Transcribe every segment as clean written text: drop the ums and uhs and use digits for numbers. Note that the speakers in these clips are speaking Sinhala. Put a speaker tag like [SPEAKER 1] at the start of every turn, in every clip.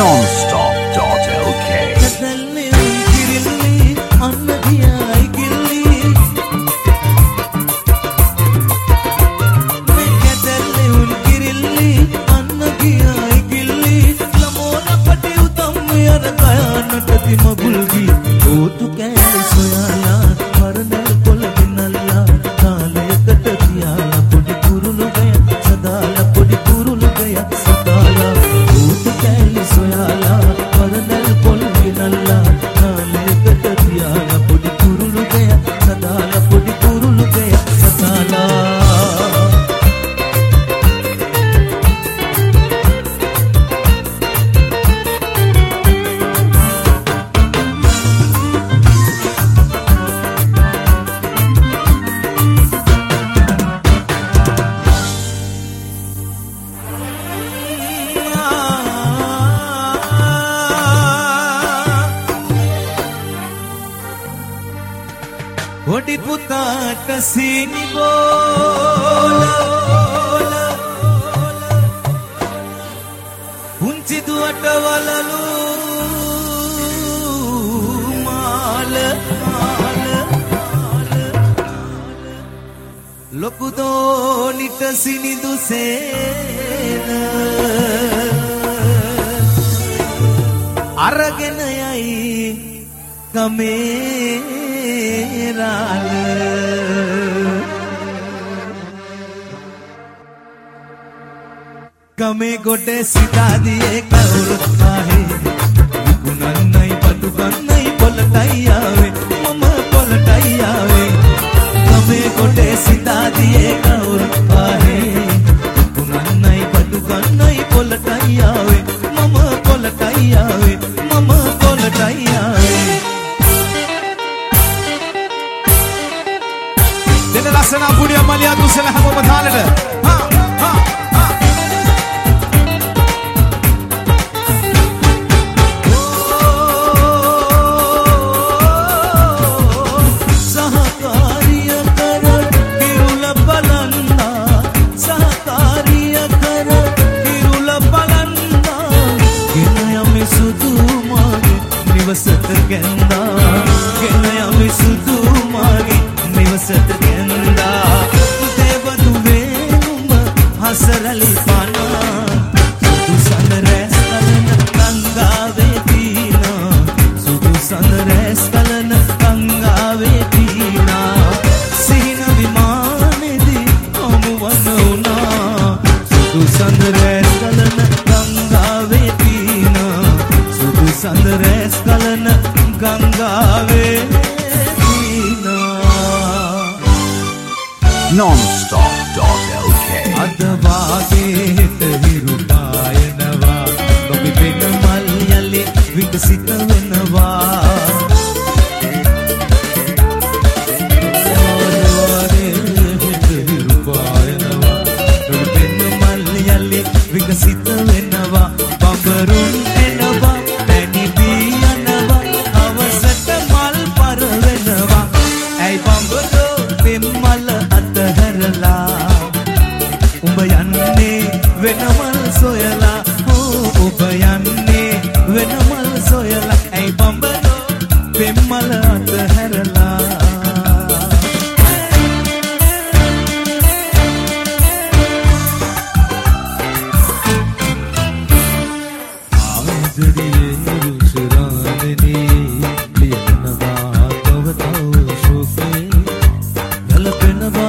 [SPEAKER 1] nonstop.lk
[SPEAKER 2] Odi putata sini bola Kunci duata walalu mala Lokudo nita sini dusena Aragena yai kame Kame gote sita diye kaurut ahe Gunan nahi patukan nahi polatai aave mama polatai aave Kame gote sita diye kaurut ahe Gunan nahi patukan nahi polatai aave mama polatai aave mama polatai aave Dena lasana pudi amalia tu sela hamo badhalata ha ha Nivasat genda genaya misudu mage nivasat genda devadu venuma hasarali pana sudu sanres kalana ganga vedina sudu sanres kalana ganga vedina sina vimanedi amuvanuna sudu sanres kalana ganga vedina sudu sanres kalana gangave dina
[SPEAKER 1] nonstop.lk
[SPEAKER 2] adavage hiru payanawa lobi penamal yali vikasita wenawa adavage hiru payanawa lobi penamal yali vikasita wenawa bambarun enawa Venamal soyala oh ubayanne venamal soyala ay bambalo pemmal atharala aajriye rushranani liyanava tavatav shokhe galpenava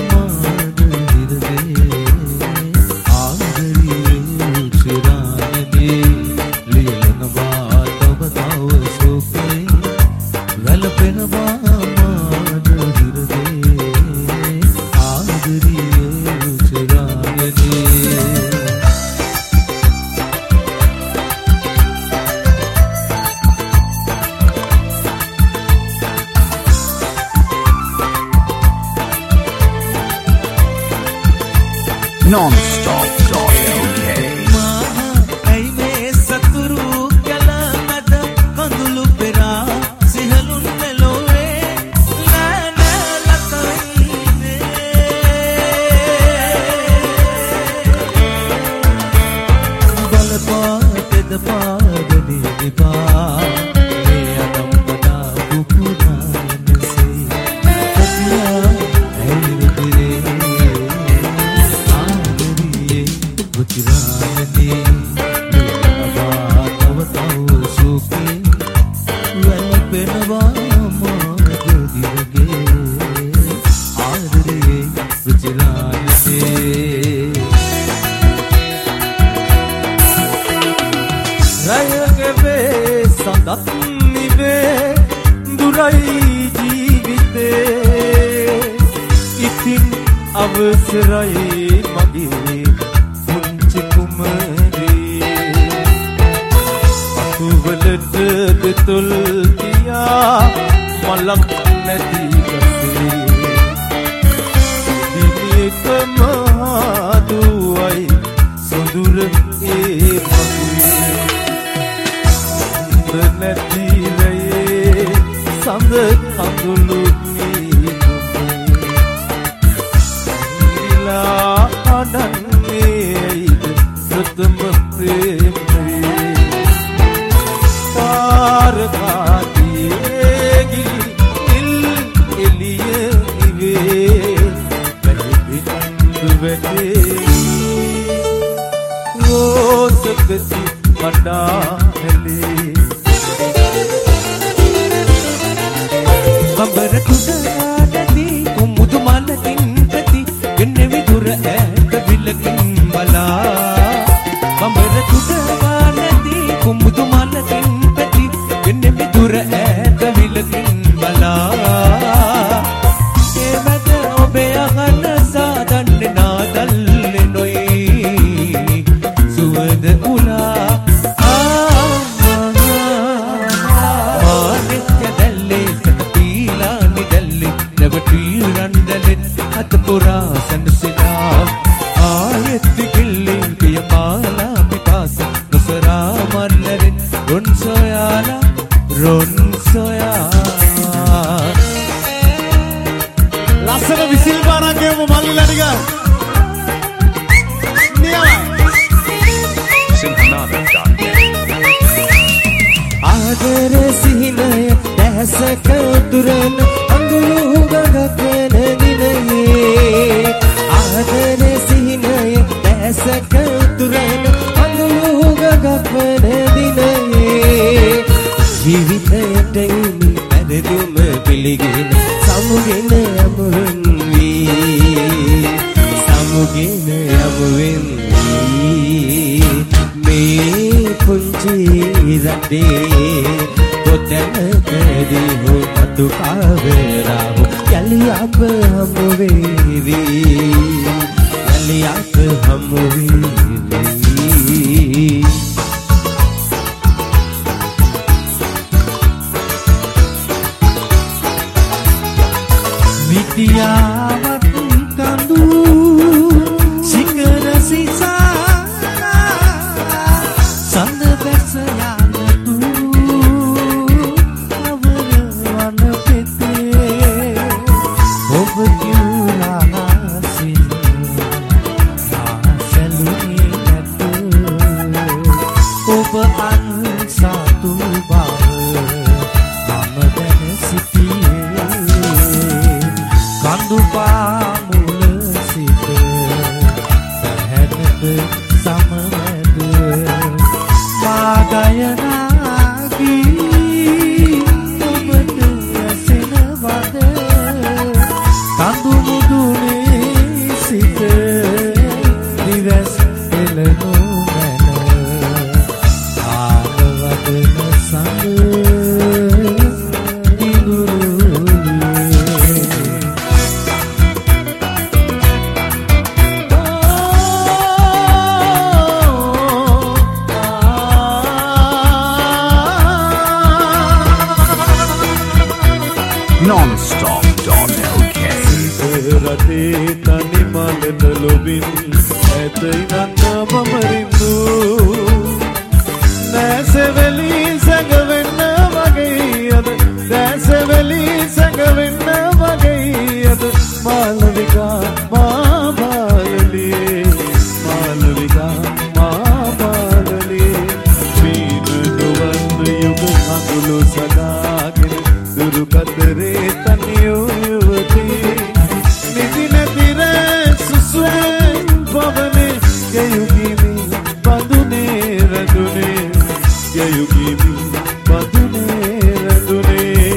[SPEAKER 1] nonstop.lk
[SPEAKER 2] ay me saturu kala mad kandulu pera sihalun melowe nana latawinde balpa tedpa රැයකවේ සඳත් නිවේ දුරයි ජීවිතේ ඉතින් අවසරයි මගේ පුංචි කුමරී අකුවලට දෙතොල් තියා මලක් නැති කසේ දිවියක මහදුවයි සොඳුර ඒ මගේ නැති රයේ සඳ කඳුළු නිලා අඩන්නේයිද ප්‍රථම ප්‍රේමයේ තාරකාතියේ ගිලි ඉල් එළිය ඉවේ වැලිපිටු වැටේ රෝසකසි වඩා හෙලේ කබර කුඩාඩදී කුමුදු මලකින් ප්‍රති ගෙන්නේ විදුර ඈත විලකින් බලා කබර කුඩාඩදී කුමුදු මලකින් ප්‍රති ගෙන්නේ විදුර ඈත විලකින් බලා ඒ මැද ඔබේ අහන සාදන්නේ නාදල්ලේ නොයි සුවඳ උලා Pura sandasila ayatti killing piya mala mikasa nusara marlarin ron soyala lasana visil bana gemu malliladiga niya adare sihinaya dasaka duran angulu gagakene ආදරේ සිහිනය දැසක උතුරන අඳුරුග ගක්වන දිනයේ ජීවිතයට ඉමි පැරදුම පිළිගෙන සමුගෙන යමුවෙන් වී සමුගෙන යමුවෙන් වී මේ පුංචි රටේ කොතැනකදී හෝ මතු කාවරාව යලි අප හමු වේවි යලි අප හමු වේවි විද්‍යාවත් කඳු සිංගර සිසා සඳ බැස යනතු අවරවන පෙතේ ඔබ කිව්ලාසින් ආසලුනේ නැත ඔබ අන්සතු බව මම දැන සිටියේ කඳු පාමුල සිට පැහැනට සමවැද මා ගයනාගී ඔබට ඇසෙනවද කඳු මුදුනේ සිට දිවස් එළනු මැන ආවවදන සඳ
[SPEAKER 1] Non-stop.lk
[SPEAKER 2] රටේ තනි මලට ලොබින් ඇතයි නන්න මමරින්දු දැසවැලි සැඟවෙන්න වගේ අද දැසවැලි සැඟවෙන්න වගේ අද මාලවිකා මා බාලලියේ මාලවිකා මා බාලලියේ මීනුවන්ද යුග කඳුළු සදාගෙන දුරු කතරේ තනියෝ යුවතී නිදි නැතිර සුසුවෙන් පවනේ යයුගිමි බඳුනේ රඳුනේ යයුගිමි බඳුනේ රඳුනේ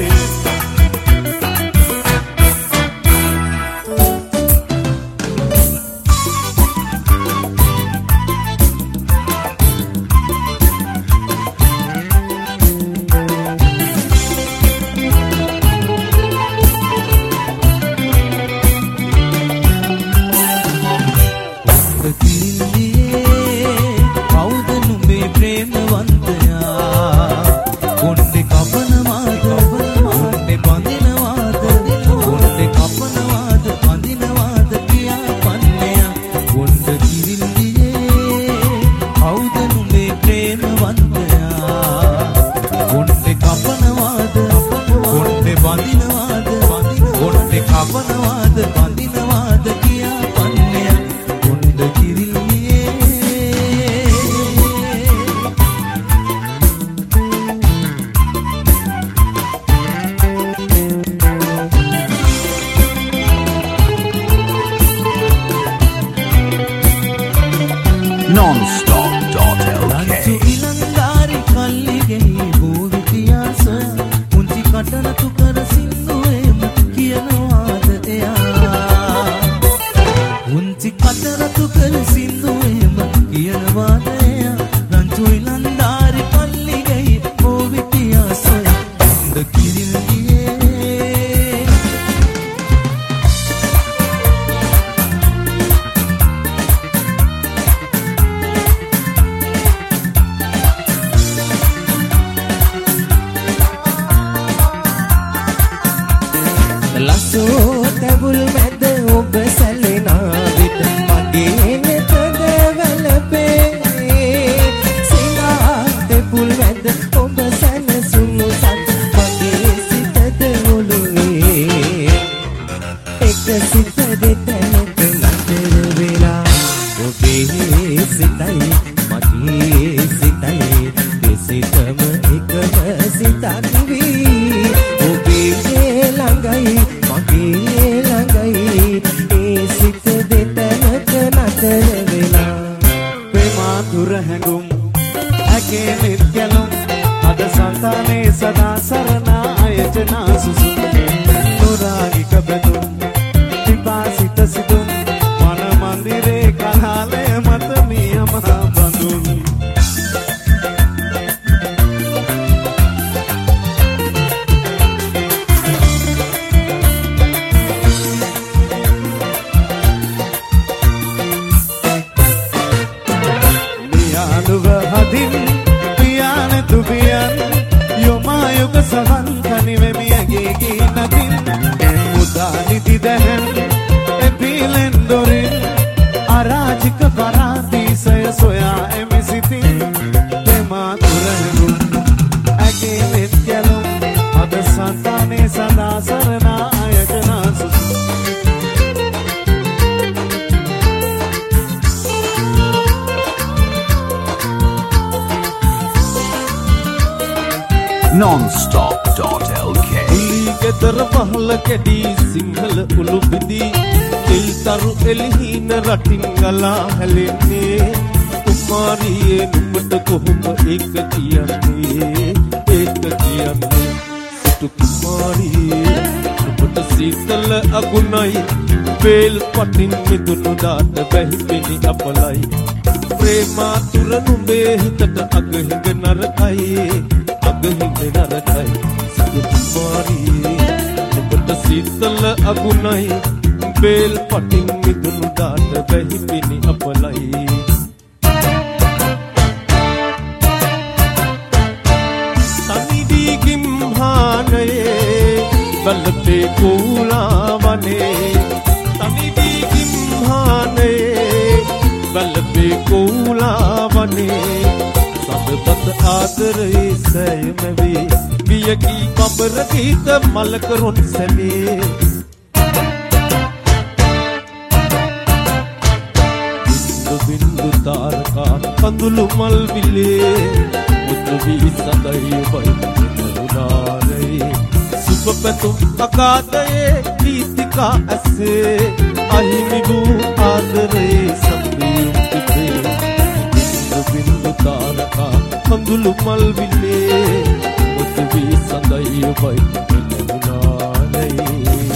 [SPEAKER 3] සිතද ඔබ සැනසුණු සත් මගේ සිතද ඔළුවේ එක සිත දෙතැනක නතර වෙලා ඔබේ සිතයි මගේ සිතයි දෙසිතම එකම සිතක් වී ඔබේ ළඟයි මගේ ළඟයි ඒ සිත දෙතැනක නතර වෙලා
[SPEAKER 2] ප්‍රේමාතුර හැඟුම් ඇගේ නිත්‍යලුම් අද සංතානේ සදා සරණා අයජනා සුසුම් නොරාගික බැඳුම් විපාසිත සිදුම් මන මන්දිරේ කලාලය මත මිය මහා බඳුන් මියානුව හදින් පියාන තුබියන් යොමායුක සහන් කනිවෙමි ඇගේ ගීනතින් මුදා නිදි දැහැන් එපිලෙන් දොරින් අරාජික පරාදීසය සොයා එමි සිතින් ප්‍රේමාතුර හැඟුම් ඇගේ නිත්‍යලුම් අද සංතානේ සදා සරණා අයජනා සුසුම්
[SPEAKER 1] nonstop.lk
[SPEAKER 4] ගෙදර පහල කැඩි සිංහල උළු බිඳි තෙල්තරු එලිහින රටින් ගලා හැලෙන්නේ කුමාරියේ නුඹට කොහොම ඒක කියන්නේ සිටු කුමාරියේ නුඹට සීතල අගුණයි වේල් පටින් මිදුණු දාට බැහිපෙනි අපලයි ප්‍රේමාතුර නුඹේ හිතට අගහිඟ නරකයි කුමාරියේ නුඹට සීතල අගුණයි බේල් පටින් මිදුණු දාට බැහිපිනි අපලයි තනිදී ගිම්හානයේ බලපේ කෝලාවනේ තනිදී ගිම්හානයේ බලපේ කෝලාවනේ සදපත ආදරේ සෑයමවේ වියකී කබර ගීත මලකරුන් සැලේ බින්දු තාරකා කඳුළු මල් විලේ මුතු වී සඳයි ඔබයි නුනාරේ සුබ පැතුම් අකාතයේ දීතිකා ඇසේ අහිමි වූ ආදරේ සම්පියුම් පිටේ බින්දු තාරකා කඳුළු මල් විලේ මුතු වී සඳයි ඔබයි නුනාරේ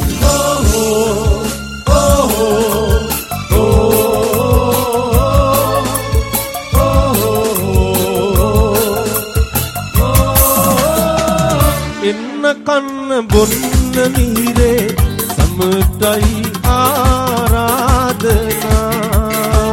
[SPEAKER 4] කන්න බොන්න මිහිරේ සමටයි ආරාධනා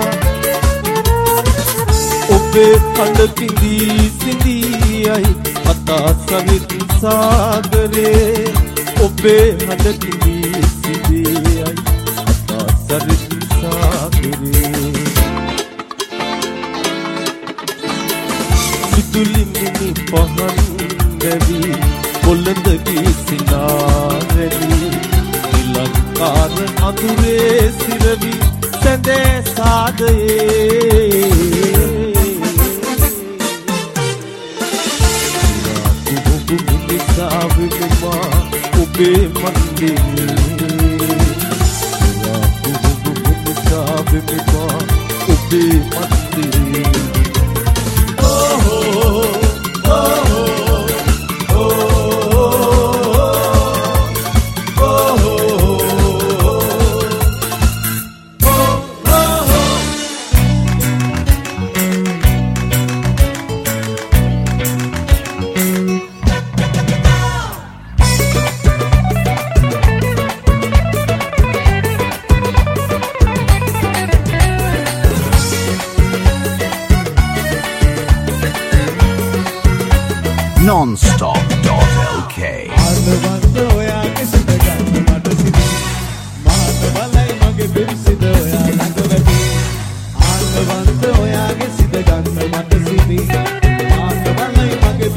[SPEAKER 4] ඔබේ කඳ කිඳී සිඳීයයි අතා සවිත් සාගරේ ඔබේ හඬ කිඳී සිඳීයයි අතා සවිත් සාගරේ සිතුලි මිනි පහන් දැවි කොළඹගේ සිනාරැලි ඉලංකාර අඳුරේ සිරවි සැඳේ සාදයේ කුහුබු මිනිසාවිමා ඔබේ මන්දිරේ කුහුබු මිනිසාවිමා ඔබේ මන්දිරේ
[SPEAKER 1] nonstop.lk
[SPEAKER 2] ආනවන්ත ඔයාගේ සිත ගන්න මට සිතේ මාත බලයි මගේ පිරිසිද ඔයා ළඟ වැඩි ආනවන්ත ඔයාගේ සිත ගන්න මට සිතේ මාත බලයි මගේ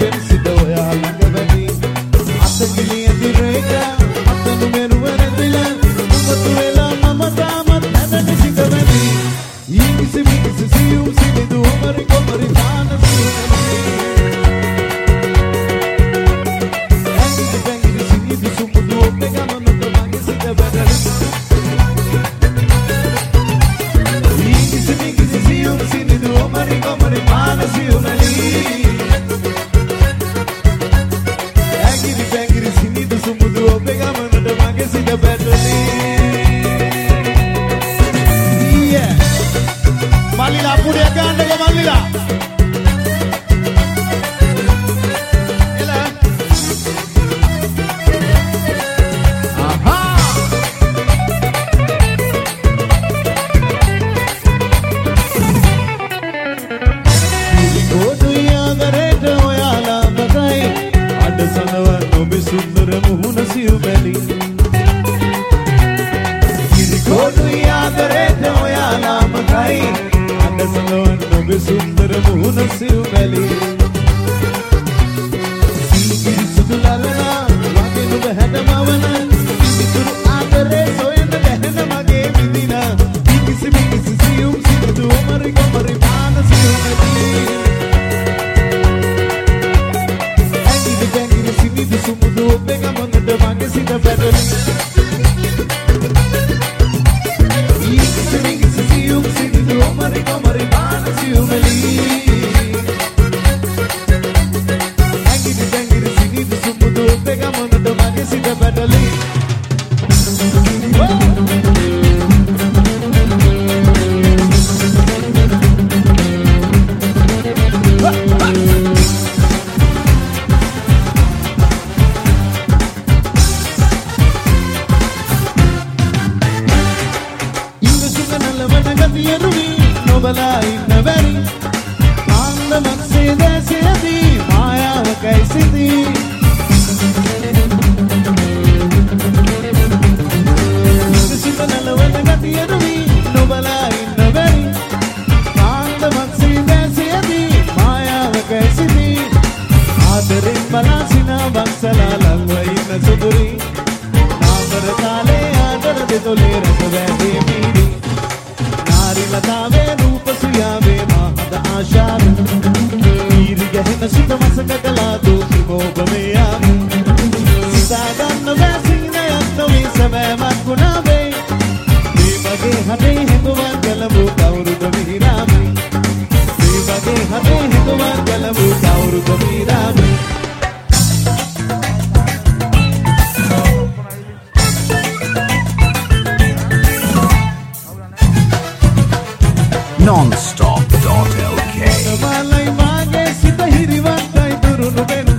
[SPEAKER 5] ඉස්සලා ලංවයි නසුදුරි නාමර කාලේ ආදර දෙතොලේ රස වැටේ මීරි නාරි ලතාවේ රූප සුයාවේ මහද ආශාව ඊරි ගැහෙන සිත මසක කලා දෝෂි මොබමේ යාම සිතා ගන්න වැසිනයක් නොවී සැබෑමක් ගුණාවේ මේ වගේ හදේ හිඟුවක් ගලමු කවුරුද මිහිරාමි මේ වගේ හදේ හිඟුවක් ගලමු කවුරුද මිහිරාමි
[SPEAKER 1] Nonstop.lk
[SPEAKER 5] Malay mage sita hiriwantai durunu benu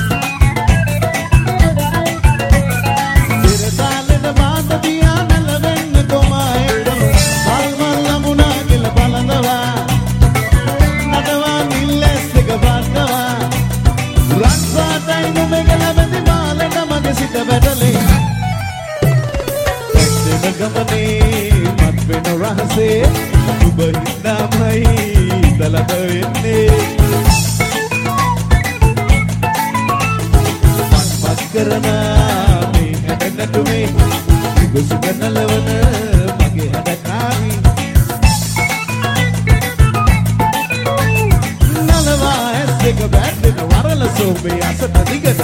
[SPEAKER 5] Dirsalena baanda diya nalavenna toma ekam Malmal lamuna gila balandawa Nadawa nillesega baadawa Raksa tainu megala bendi malena mage sita bedale Ekdena gamane matbena rahase Ubahindamai dalada venne Mas karana me hadanatume Gusuka nalawana mage hadakami Nalawa esseka baddena warala sobe asata digada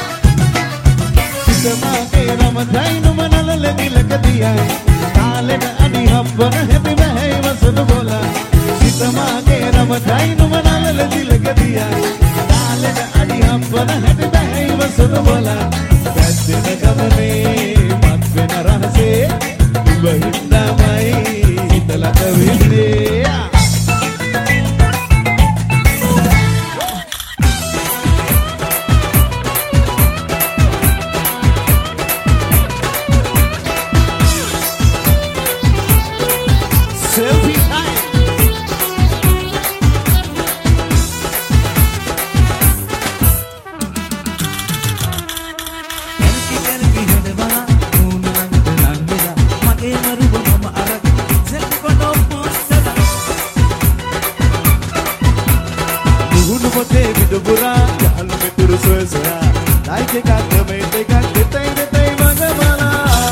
[SPEAKER 5] Sitamage ramadhainu manalale dilakadiyai Kaalena adi habbana hebi bahai wasadu bola Sitamage ramadhainu manalale dilakadiyai Kaalena adi habbana hebi bahai wasadu bola Baddena gamane matwena rahase Ubahindamai dalada venne Selfie time.
[SPEAKER 2] Kelki hedwa moonu lamda nandida mage maruba mama arak selkono postala
[SPEAKER 5] Nuhunu pote vidubura yalu meturu soesara Daike kakame dekak detai detai magamala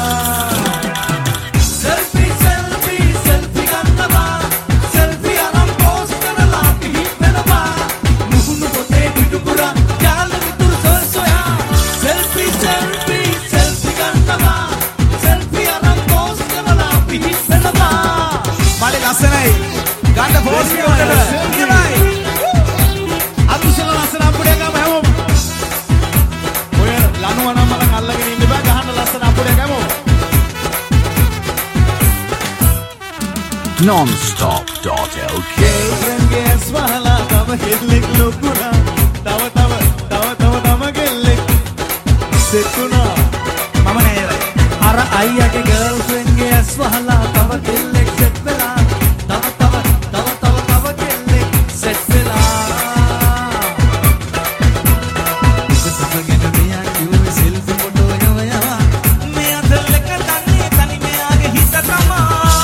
[SPEAKER 2] selfie selfie selfie gannawa selfie aram post karala pihinnaba nuhunu pote vidubura yalu mituru soya selfie selfie selfie gannawa selfie aram post karala pihinnaba male lasanai ganda post ekකට කියලායි අදුසල ලස්සන අපුඩේ ගම හැමෝම ඔය ලනුව නම් මලන් අල්ලගෙන ඉන්න බෑ ගහන්න ලස්සන අපුඩේ ගමෝ
[SPEAKER 1] Nonstop.lk
[SPEAKER 5] Renge swala tava hellik lokuna tava gellek setuna
[SPEAKER 2] මම නේද අර අයියාගේ ගර්ල්ෆ්‍රෙන්ඩ් ගේ ඇස් වහලා තව කෙල්ලෙක් සෙට් වෙලා තව කෙල්ලෙක් සෙට් වෙලා ඉස්සසගෙන මෙයා කිව්වේ සෙල්ෆි ෆොටෝ යවයවා මේ අතල්ලක තන්නේ තනි මෙයාගේ හිත තමා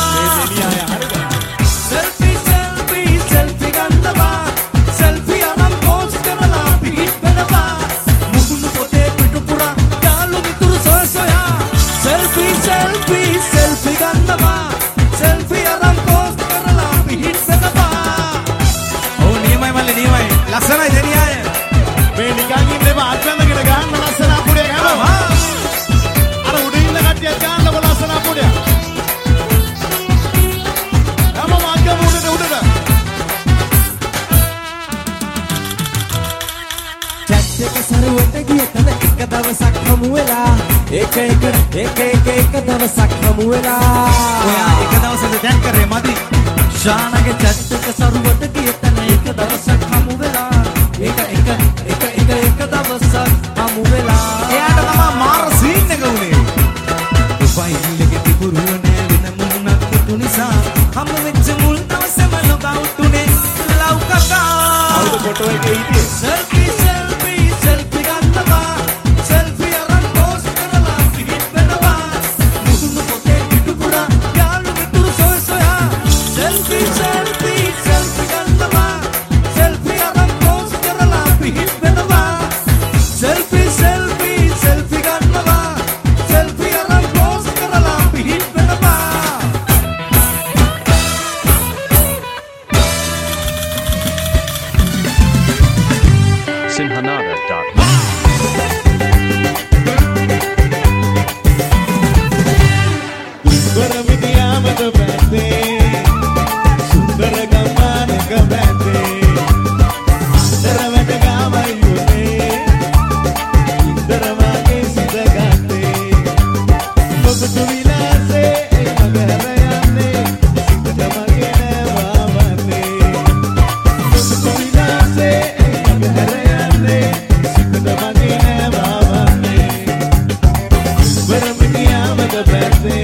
[SPEAKER 2] selfie selfie selfie ගන්නවා selfie අරන් පෝස්ට් කරලා පිහිට් වෙනවා මුහුණු පොතේ පිටුපුරා යාළු මිතුරු සොයා selfie selfie selfie ගන්නවා selfie අරන් පෝස්ට් කරලා පිහිට් වෙනවා ඔව් නියමයි මල්ලි නියමයි ලස්සනයි දෙනියාය
[SPEAKER 5] මේ නිකන් ඉන්නේ මාත්‍යන්දගෙන ගන්න ලස්සන අපුඩේ ගම අර උඩින් ඉන්න කට්ටියක් ගන්න ලස්සන අපුඩේ හැම මාත්‍යම උඩට
[SPEAKER 3] චැට් එක සරුවට ගිය තන එක දවසක් හමු වෙලා එක දවසක් හමු වෙලා
[SPEAKER 2] ඔයා එක දවසක දැන් කරේ මදි ශානගේ චැට් එක සරුවට ගිය තන එක දවසක් හමු වෙලා එක දවසක් හමු වෙලා එයාට තමයි මාර සීන් එක උනේ ෆයිල් එකේ තිබුණු නෑ වෙන මුණක් තුතු නිසා හමු වෙච්ච මුල් දවසේම ලොග් අවුට් උනේ ලව් කකා
[SPEAKER 5] අවුද ෆොටෝ එකේ හිටියේ
[SPEAKER 2] selfie selfie selfie ගන්නවා selfie අරන් පෝස්ට් කරලා පිහිට් වෙනවා මුහුණු පොතේ පිටුපුරා යාළු මිතුරු සොයා selfie selfie selfie ගන්නවා selfie අරන් පෝස්ට් කරලා පිහිට්
[SPEAKER 6] sinhanada.net.
[SPEAKER 5] Sumbara Vidiyamata Bande, Sundara Gamana Gamande, Andara Vedagama Yune, Indara Mage Sidagate, Mokutu Vilase, Magarayane, Sita Magene Vavane, Mokutu Vilase, Magarayane, Sita Magene Vavane, Sumbara Vidiyamata Bande.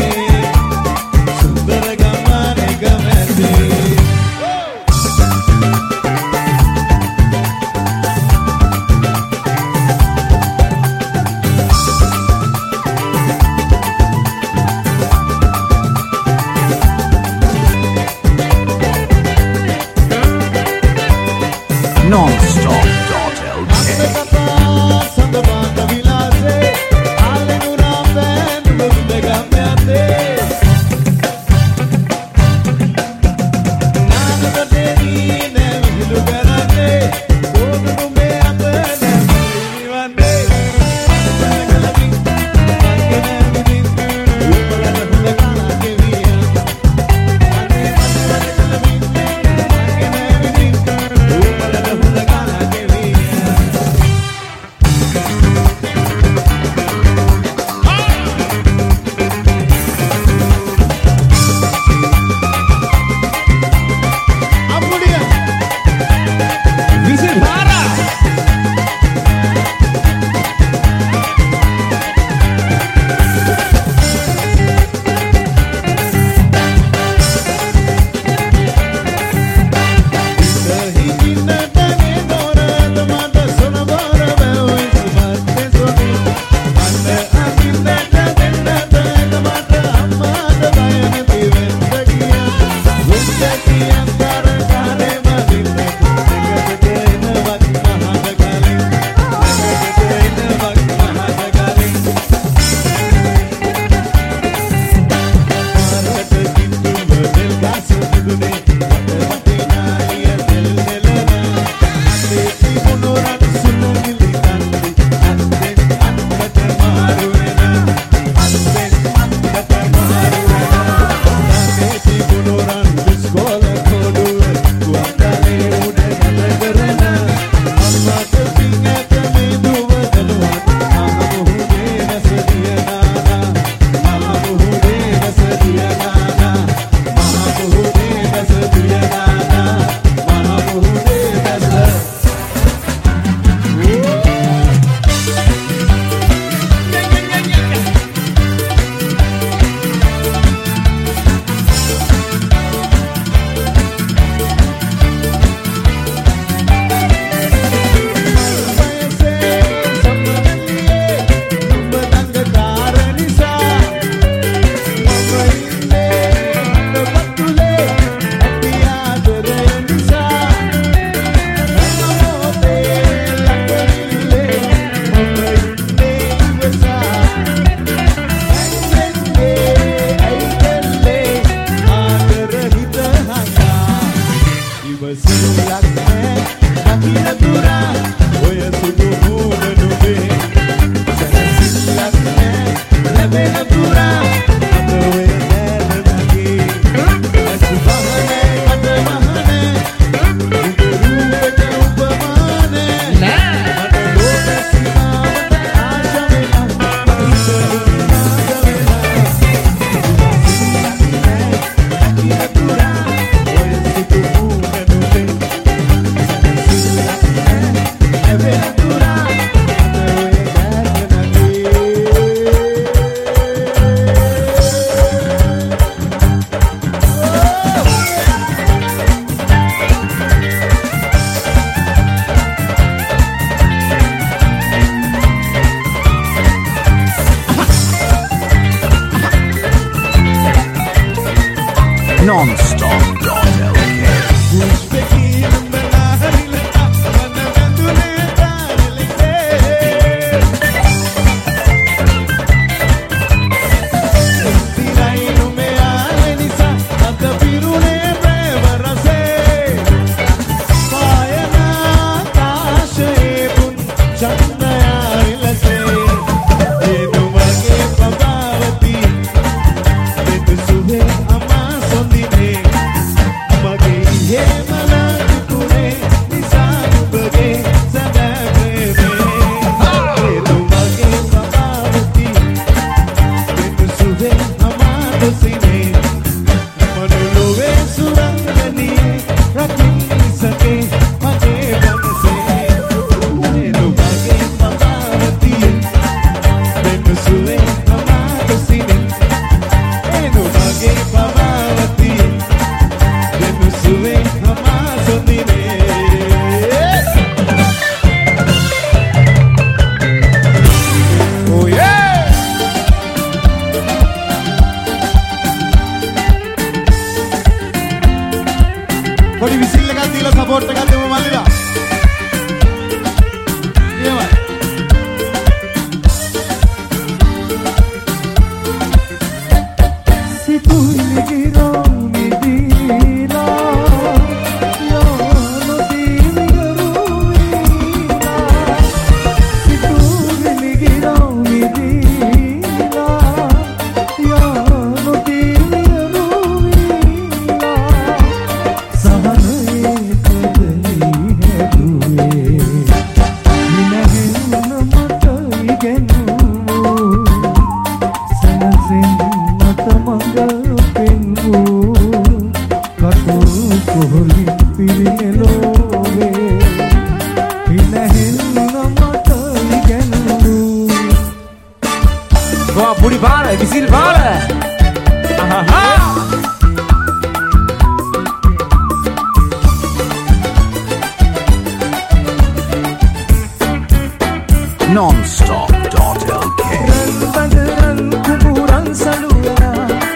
[SPEAKER 3] විසිල් බාල
[SPEAKER 1] Nonstop.lk.
[SPEAKER 2] Badaran kuburan salula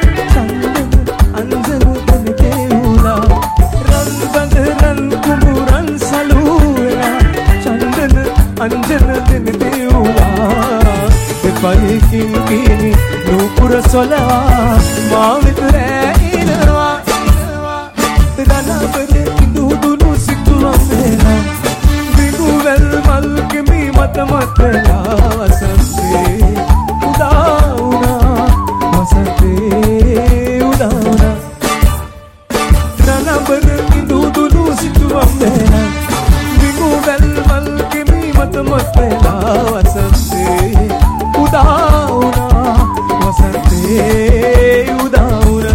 [SPEAKER 2] anjanu teula ran badaran kuburan salula chandan anjanu teula paikin kini nupur sola mavitre inwa dana bade dudulu sikku amena biguvel malkimi matmatla vasante udauna vasante udauna dana bade dudulu sikku amena biguvel malkimi matmatla vasante udauna vasante udauna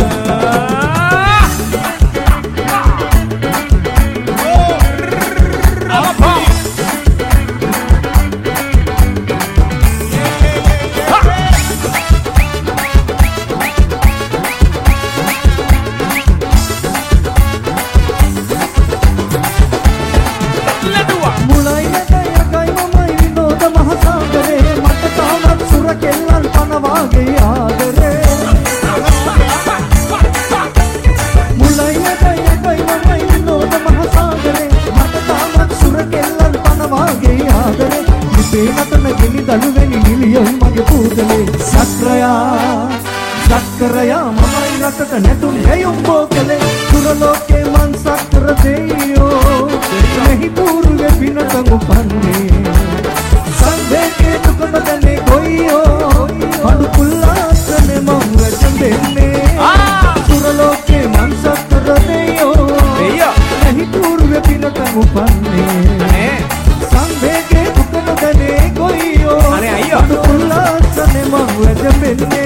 [SPEAKER 2] Sakraya mamai ratata netun heyum bokale suraloke man sakra deyo nahi purve pinatangu panne sandhe ke tukadane koiyo padu pullasane manga chandenne suraloke man sakra deyo nahi purve pinatangu panne sandhe ke tukadane koiyo padu pullasane manga chandenne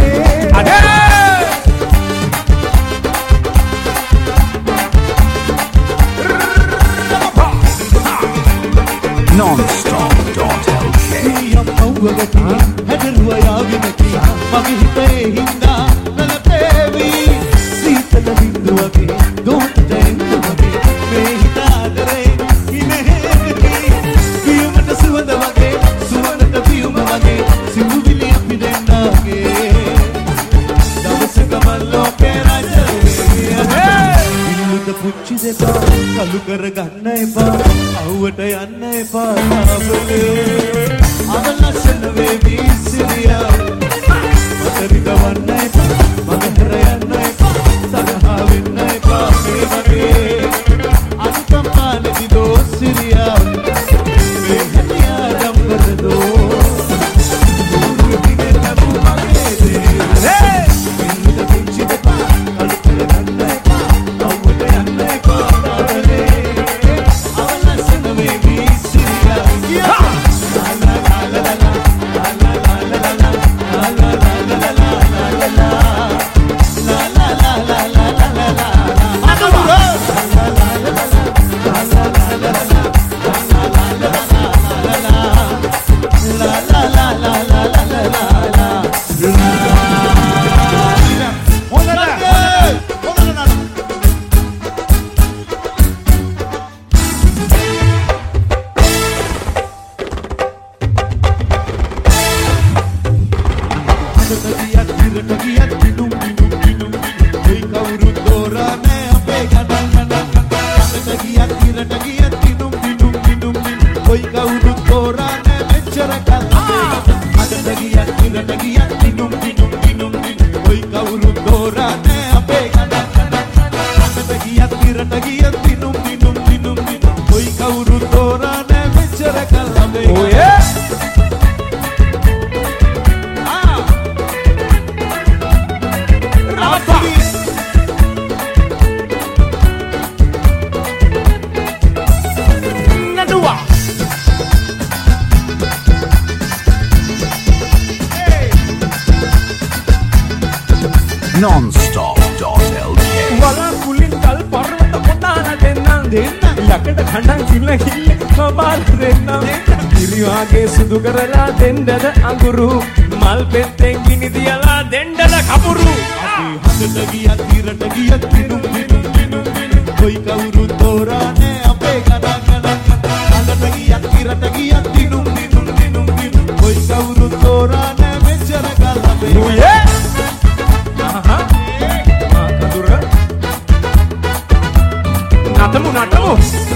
[SPEAKER 1] Nonstop.lk.
[SPEAKER 5] Yamawagati hadaruwa yavinati mage hite hinda nalatevi sitala binduwage dota enduwage me hitadare ineheti piyumata suwanda wage suwandata piyuma wage simuvili apidennage davasaka malloke rajave inuda pucchi depa kalu karaganna epa awata yanna epa avale avallasana vevi siriya matarida wanna epa magahara yanna epa taraha wenna epa me wage anukampane dido siriya me haniya dambardo urugine labu mage de inuda pucchi depa kalu karaganna epa awata yanna epa avale avallasana vevi siriya
[SPEAKER 1] Nonstop.lk.
[SPEAKER 2] Wala kulindal parwata kotana denang
[SPEAKER 3] යකට කණ්ඩන් කිල්ල මබාල් දෙන්නම් ඉරිවාගේ සුදු කරලා දෙන්නද අඟුරු මල් පෙත්තෙන් ගිනි දියලා දෙන්නද කපුරු
[SPEAKER 5] අපි හදට ගියත් ඉරට ගියත් පිනුම් පිනුම් පිනුම් පිනුම් කොයි කවුරු තෝරානේ අපේ ගණන් හදට ගියත් ඉරට ගියත් පිනුම් පිනුම් පිනුම් පිනුම් කොයි කවුරු තෝරානේ මෙච්චර කල් අපේ
[SPEAKER 3] නුයේ කඳුර නටමු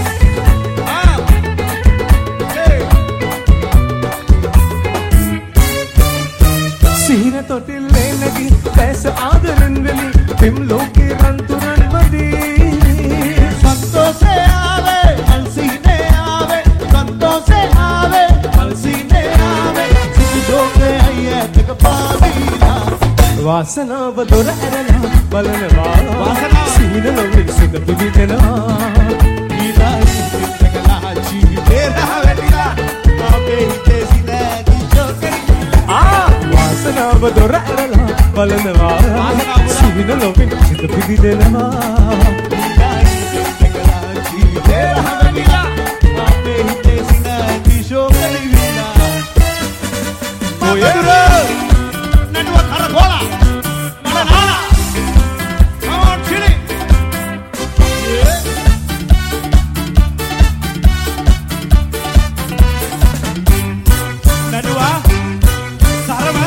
[SPEAKER 3] සීන තොටිල්ලේ නැගි දැස ආදරෙන් වෙලි පිම් ලෝකේ රන්තුරන් වදී
[SPEAKER 5] संतोषे आवे अलसीने आवे संतोषे आवे अलसीने आवे सिद्धोके आये तक पावीला
[SPEAKER 3] වාසනාව දොර ඇරලා බලනවා වාසනාව සීන ලොවේ සුද පිළිදෙනවා
[SPEAKER 5] ඊලා සිතකලා ජීවිතේ රහවැටිලා අපේ හිතේ සිනදී ජෝකරි
[SPEAKER 3] වාසනාව දොර ඇරලා බලනවා සීන ලොවේ සුද පිළිදෙනවා
[SPEAKER 5] ඊලා සිතකලා ජීවිතේ රහවැටිලා අපේ හිතේ සිනදී ජෝකරි විලා ඔය නඩුව කරගෝලා මලනාලා come on chili නඩුවා සරම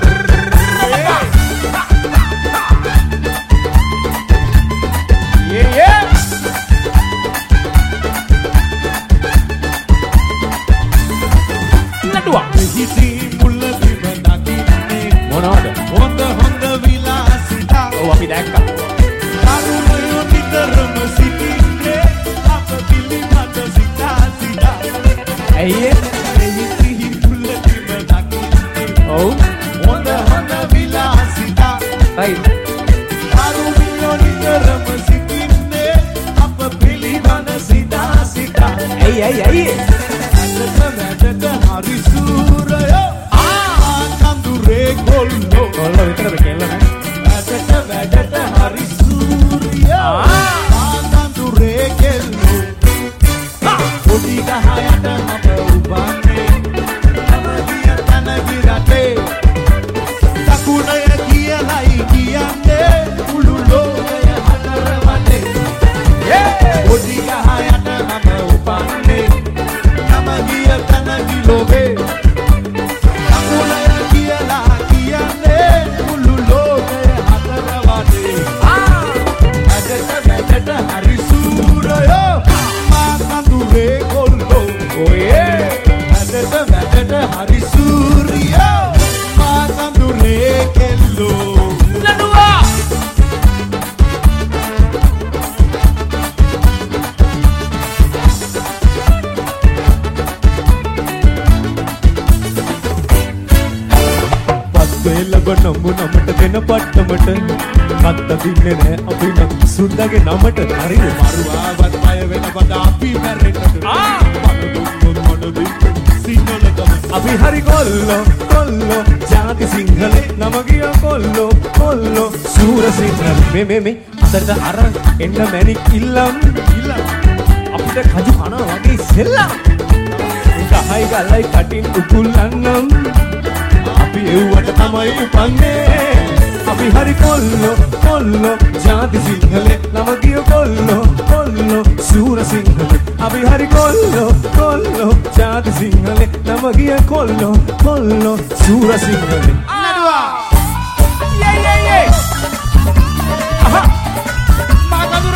[SPEAKER 3] නඩුවා
[SPEAKER 5] හිසි මුල්ල දිව දකින්නේ
[SPEAKER 3] මොනවද
[SPEAKER 5] හොඳ විලාසිතා
[SPEAKER 3] ඔව් අපි දැක්කා
[SPEAKER 5] කරුණය නිතරම සිටින්නේ අප පිළිබඳ සිතා සිතා
[SPEAKER 3] ඇයි
[SPEAKER 5] හිසි මුල්ල දිව දකින්නේ
[SPEAKER 3] ඔව්
[SPEAKER 5] හොඳ විලාසිතා
[SPEAKER 3] right
[SPEAKER 5] කරුණය නිතරම සිටින්නේ අප පිළිබඳ සිතා සිතා
[SPEAKER 3] ඇයි
[SPEAKER 5] ඇටට හරි සූරයෝ කඳුරේ කොල්ලෝ
[SPEAKER 3] කොල්ල විතරද කෙල්ල නෑ
[SPEAKER 5] ඇටට වැඩට හරි සූරියෝ කඳුරේ කෙල්ලෝ පොඩි ගහයට අප උපන්නේ නමදිය තනගි රටේ දකුණය කියලයි කියන්නේ මුළු ලෝකය හතර වටේ පොඩි ගහයට අප උපන්නේ නමදිය තනගි ලෝකේ දකුණය කියලා කියන්නේ මුළු ලෝකය හතර වටේ ඇටට හරි සූරයෝ මා කඳුරේ කොල්ලෝ ඇටට වැඩට හරි සූරියෝ මා කඳුරේ කෙල්ලෝ
[SPEAKER 3] නඩුවා නම්බු නමට දෙන පට්ටමට මත්ත දින්නේ නෑ අපි නම් සුද්දාගේ නමට හරි
[SPEAKER 5] මරුවාවත් බය වෙන බඩ අපි මැරෙන්නට
[SPEAKER 3] අපි හරි කොල්ලෝ ජාති සිංහලේ නම ගිය කොල්ලෝ සූර සිංහල මේ අතට අරන් එන්න මැණික් ඉල්ලම් අපිට කජු කන වගේ සෙල්ලම් ගහයි ගලයි කටින් උකුල්ලන්නම් අපි එව්වට තමයි උපන්නේ අපි හරි කොල්ලෝ ජාති සිංහලේ නම ගිය කොල්ලෝ සූර සිංහලේ අපි හරි කොල්ලෝ ජාති සිංහලේ නම ගිය කොල්ලෝ සූර සිංහලේ
[SPEAKER 5] නඩුවා
[SPEAKER 3] යේ අහා
[SPEAKER 5] මාගදුර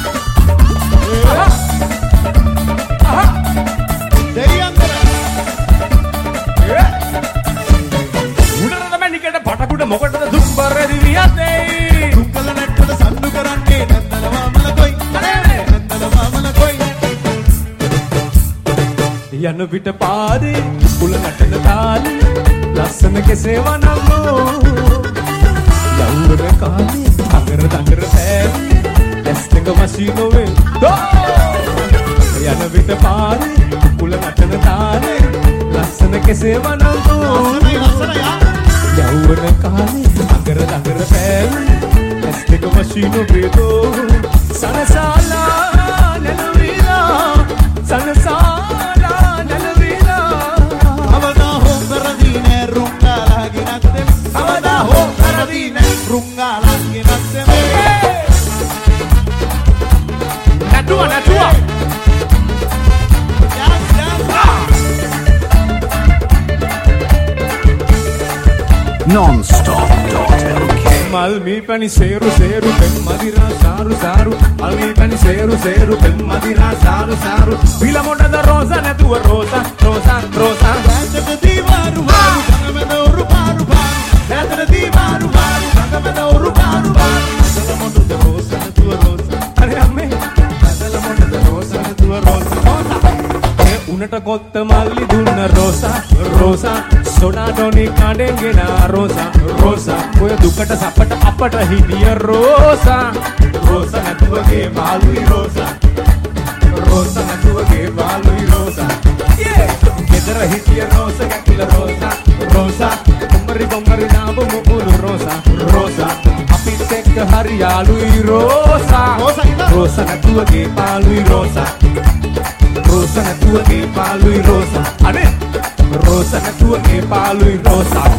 [SPEAKER 3] අහා
[SPEAKER 5] දෙයියන්තර
[SPEAKER 3] උඩරද මැනිකට පටකුඩ මොකටද දුම්බර දිවියන්නේ
[SPEAKER 5] දුක්කල නැට්ටද සම්දු කරන්නේ නන්දලවාමල කොයි නන්දලවාමල කොයි
[SPEAKER 3] යන පිට පාරේ කුල නටන තාලේ ලස්සන කෙසේ වනම්මෝ යවුර කාලේ අඟර දඟර පෑවේ ඇස් දෙක මැෂිනෝවේ යන පිට පාරේ කුල නටන තාලේ ලස්සන කෙසේ වනම්මෝ යවුර කාලේ අඟර දඟර පෑවේ ඇස් දෙක මැෂිනෝවේ සනසාලා නලවිලා සනසාලා නැලවිලා
[SPEAKER 5] කවදා හෝ පෙරදී නෑ රුංගාලාගේ නැත්තේ කවදා හෝ පෙරදී නෑ රුංගාලාගේ නැත්තේ
[SPEAKER 3] නැටුවා
[SPEAKER 1] Non-stop.lk
[SPEAKER 3] මල් මී පැණි සේරු පෙම් මදිරා සාරු මල් මී පැණි සේරු පෙම් මදිරා සාරු විල මොඩද රෝසා නැතුව රෝසා
[SPEAKER 5] ඇතට දීවාරු වාරු ගඟමෙද උරු පාරු ඇතට දීවාරු වාරු ගඟමෙද උරු පාරු ඇතල මොඩද රෝසා නැතුව රෝසා
[SPEAKER 3] අරේ අම්මේ
[SPEAKER 5] ඇතල මොඩද රෝසා නැතුව රෝසා
[SPEAKER 3] උනට කොත්ත මල්ලි දුන්න රෝසා සොඩා ඩොනි කඩෙන් ගෙන රෝසා ඔය දුකට සපට අපට හිටිය රෝසා නැතුවගේ මාළුයි රෝසා නැතුවගේ මාළුයි රෝසා ගෙදර හිටිය රෝසා ගැකිල රෝසා බොම්මරි නාබ මුකුළු රෝසා අපිත් එක්ක හරි යාළුයි රෝසා නැතුවගේ පාළුයි රෝසා නැතුවගේ පාළුයි රෝසා අනේ රෝසා නැතුවගේ පාළුයි රෝසා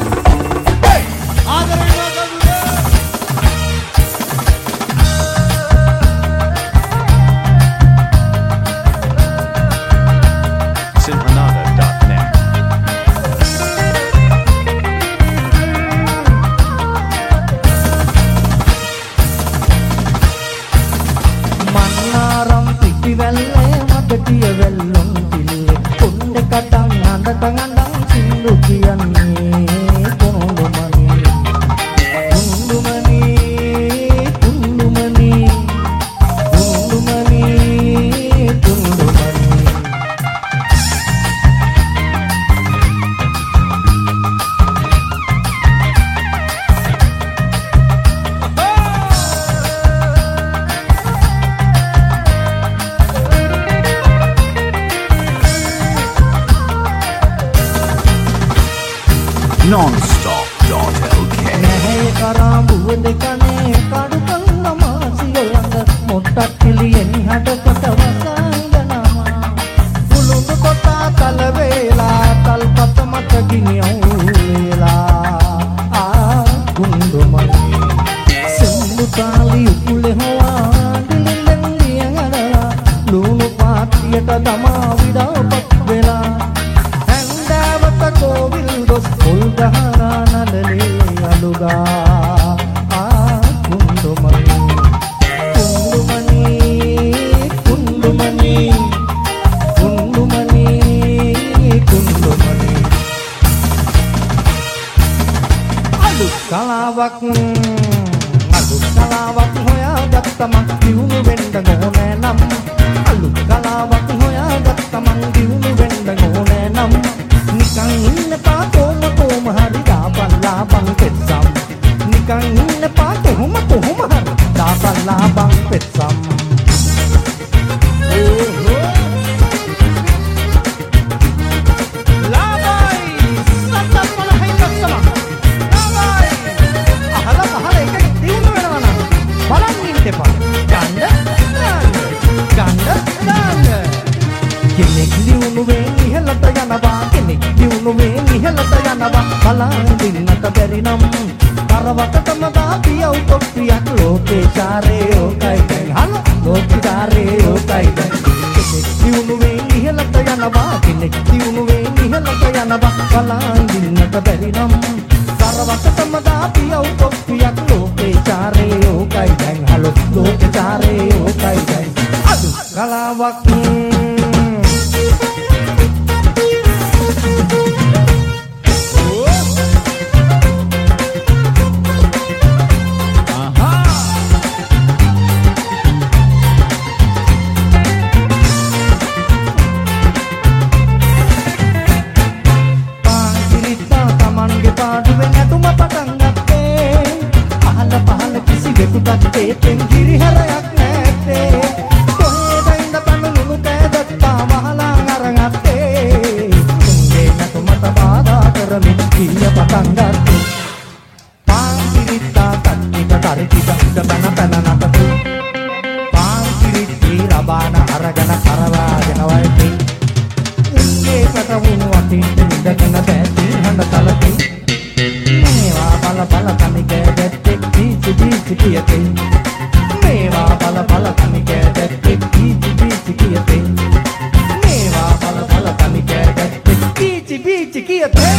[SPEAKER 1] Simhanada.net
[SPEAKER 2] මන්නාරම් පිටිවැල්ලේ මඩටිය වෙල්ලොන් පිල්ලේ කොණ්ඩේ කටන් අඬට ගඳන් සිල්ලු කියන්නේ කොණ්ඩුමනි
[SPEAKER 1] Non-stop.lk
[SPEAKER 2] නැහැ කරාඹුව දෙකනේ කඩු කන්න මාසියලඟ මොට්ටක් පිළියෙන් හඩකට වසංගනවා පුළුඳු කොටා කල වේලා තල්පත මත ගිනියව් වේලා කුණ්ඩුමනි සම්මු තාලි උකුලේ හොවා දිලිලෙන් ලියගලා ලුණු පාටියට දමා විඩාපත් වෙලා හැන්දාවත කෝවිල් දොස් පොල් ගහනා නලලේ අලුගා කුණ්ඩුමනි කලාවක් හොයාගත්තම දියුණු වෙන්න ඕනේ නම් අලුත් කලාවක් හොයාගත්තම දියුණු වෙන්න ඕනේ නම් නිකන් ඉන්නපා කොහොම හරි දාපල්ලා බං පෙත්සම් නිකන් ඉන්නපා කොහොම හරි දාපල්ලා බං පෙත්සම් කෙනෙක් දියුණු වෙන්නේ ඉහළට යනවා කෙනෙක් දියුණු වෙන්නේ ඉහළට යනවා බලන්දින්නට බැරි නම් කරවටටම දාපියව තොප්පියක් ලෝකේ චාරේ ඕකයි දැන් හල ලෝකේ චාරේ ඕකයි දැන් කෙනෙක් දියුණු වෙන්නේ ඉහළට යනවා කෙනෙක් දියුණු වෙන්නේ ඉහළට යනවා බලන්දින්නට බැරි නම් කරවටටම දාපියව තොප්පියක් ලෝකේ චාරේ ඕකයි දැන් හල ලෝකේ චාරේ ඕකයි දැන් අදු කලාවක් ඒකෙන් ගිරිහැරයක් නැත්තේ කොහෙද ඉඳ පනුණු කෑදත්තා මහලන් අරගත්තේ තුන්ගේ නැතුමට බාධා කරමින් කීය පටන් ගත්තේ පාන්තිරිත්තා කට්ටිට තරිතිට ඉඳ පැන නටතු පාන්තිරිත්ති රබාන අරගෙන කරවාගෙන වයිටි පීචි කියතේ මේවා බල බල තනි කෑදැත්තේ පීචි පීචි කියතේ මේවා බල බල තනි කෑදැත්තේ පීචි පීචි කියතේ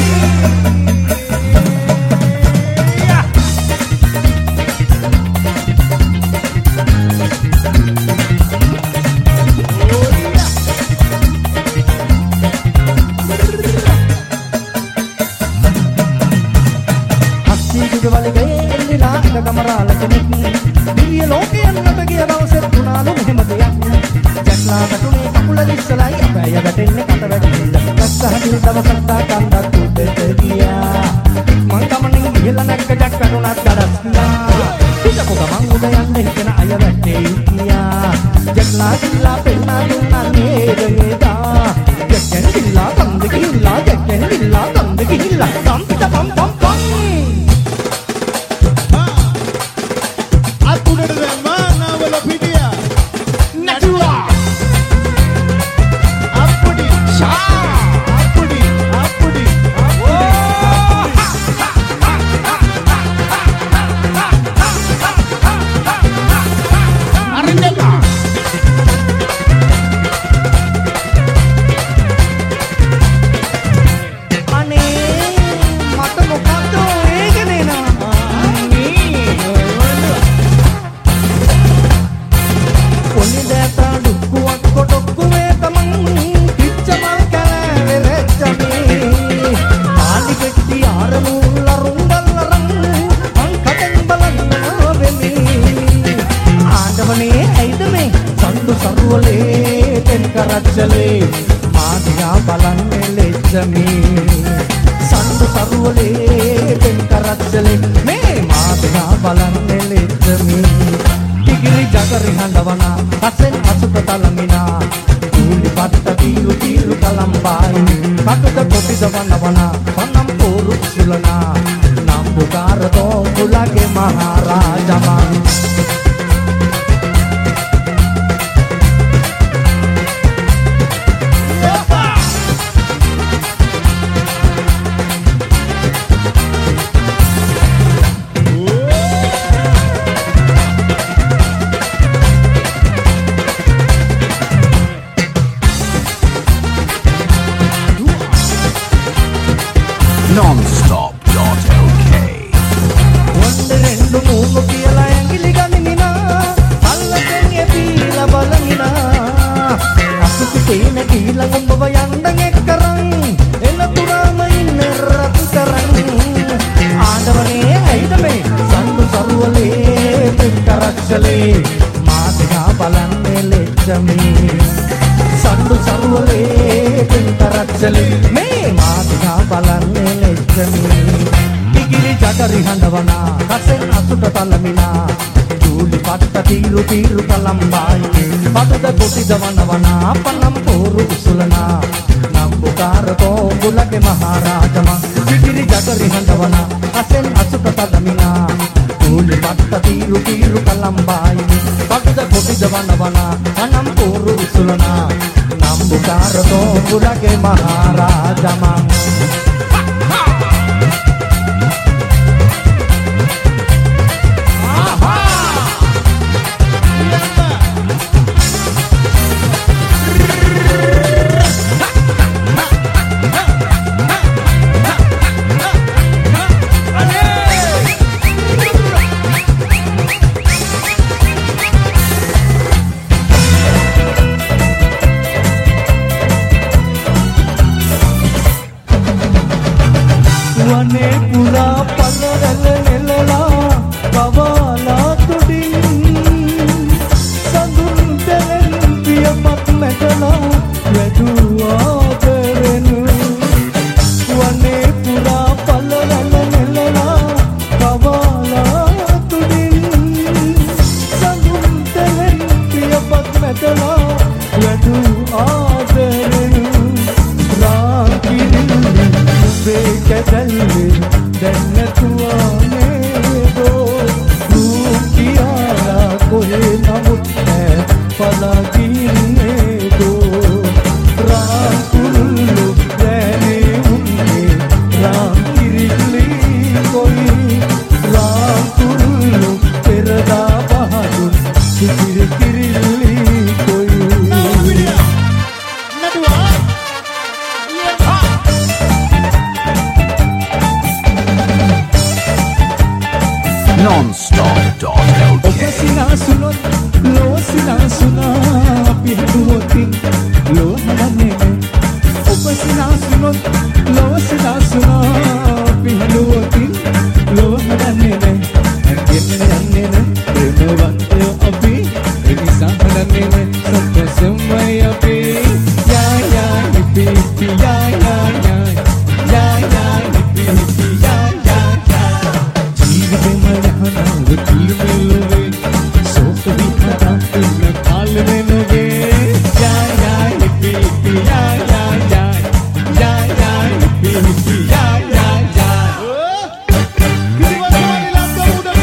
[SPEAKER 1] Non-stop.lk.
[SPEAKER 2] ඔබ සිනාසුනොත් ලෝ සිනාසුනා පිහිටුවොතින් ලෝ හදන්නේ නෑ ඔබ සිනාසුනොත් ලෝ සිනාසුනා පිහිටුවොතින් ලෝ හදන්නේ නෑ හැංගෙන්නේ යන්නේ නෑ ප්‍රේමවන්තයෝ අපි එනිසා හදන්නේ නෑ සම්පසම්මයි අපි යා යා හිපි හිපි යා යා යා යා යා හිපි හිපි යා යා යා ජීවිතේම යහනාව කිලිමෙලොවේ සෝක විහරා ඉන්න කාලෙනොවේ යා යා හිපි හිපි යා යා යා යා යා හිපි හිපි යා යා යා
[SPEAKER 5] කිරිවලවලි ලක්ක උඩට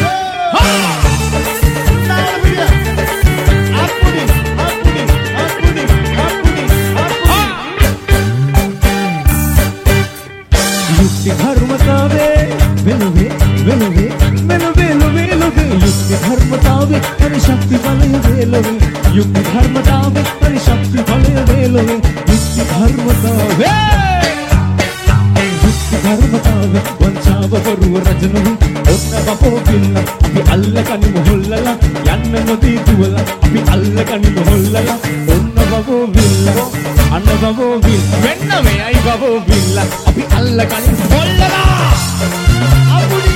[SPEAKER 5] නාල විදිය අපුඩි අපුඩි අපුඩි අපුඩි
[SPEAKER 2] යුක්ති ධර්මතාවේ වෙනුවේ වෙනුවේ වෙනුවේ ලොවේ යුක්ති ධර්මතාවේ හරි ශක්ති බලය වේලොවේ යුක්ති ධර්මතාවේ හරි ශක්ති බලය වේලොවේ යුක්ති ධර්මතාවේ යුක්ති ධර්මතාවේ වංචාව වරුව රජනුයි ඔන්න බපෝ පින්න අපි අල්ලකනි මොහොල්ලලා යන්න නොදී දුවලා අපි අල්ලකනි මොහොල්ලලා ඔන්න බපෝ විල්ලා අන්න බපෝ විල් වෙන්න මෙයි බපෝ විල්ලා අපි අල්ලකනි මොහොල්ලලා අපුඩි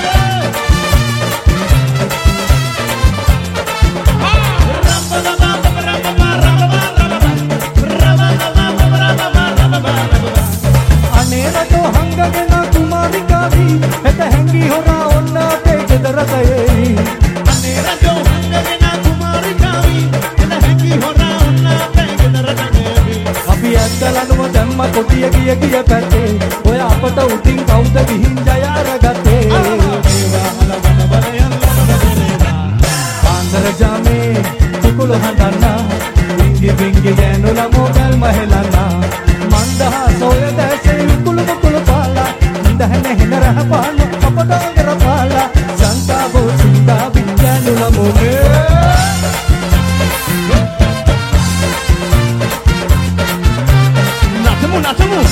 [SPEAKER 2] අනේනතෝ හංගගෙන කුමාරිකාවී එත හැංගි හොරා ඔන්න අපේ ගෙදරතයේ අනේනතෝ හංගගෙන කුමාරිකාවී එත හැංගි හොරා ඔන්න අපේ ගෙදරතයේ අපි ඇත්තලනුව දැම්ම කොටිය ගිය ගිය පැත්තේ ඔය අපට උටින් කවුද ගිහින් ජය අරගත්තේ ඒවාහල වන බලයන් පාන්දර ජාමේ කුකුල හඬන්නා විංගි විංගි ගෑනුලා මොගල් මහෙලන්නා මන්දහා සෝය දැසේ කුළු කුළු පාලා දහන හෙන රහ පාන අපඩෝගර පාලා සංකාබෝ සින්දා විඥානුලා මොගේ නතමු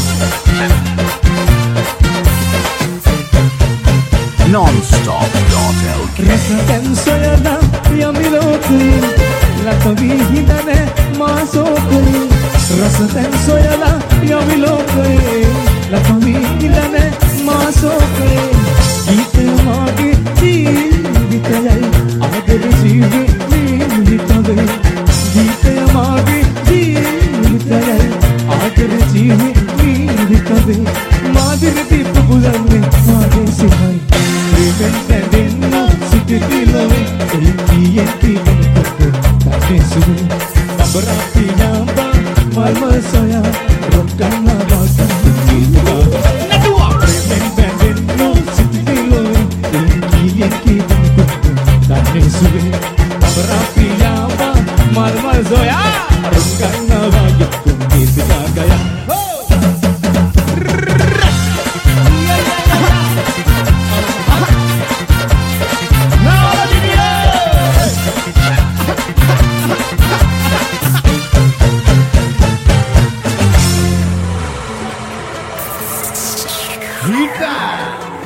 [SPEAKER 1] Non-stop.lk.
[SPEAKER 2] රසෙන් සොයලා යමිලෝකේ ලකවි හිඳනේ මාසෝකේ රසෙන් සොයලා යමිලෝකේ ලකවි හිඳනේ මාසෝකේ ගීතේ මාගේ ජීවිතයයි ආදර ජීවිතේ ගීතේ මාගේ ජීවිතයයි ආදර ජීවිතේ මාදිරි දීප බුලන්නේ මාගේ සිතයි Rivendendo sikilowe eliyeti takesu kabra piyamba malma soya rokana bagan kiwa nadua Rivendendo sikilowe eliyeti takesu kabra piyamba malma soya rokana bagan kiwa gaya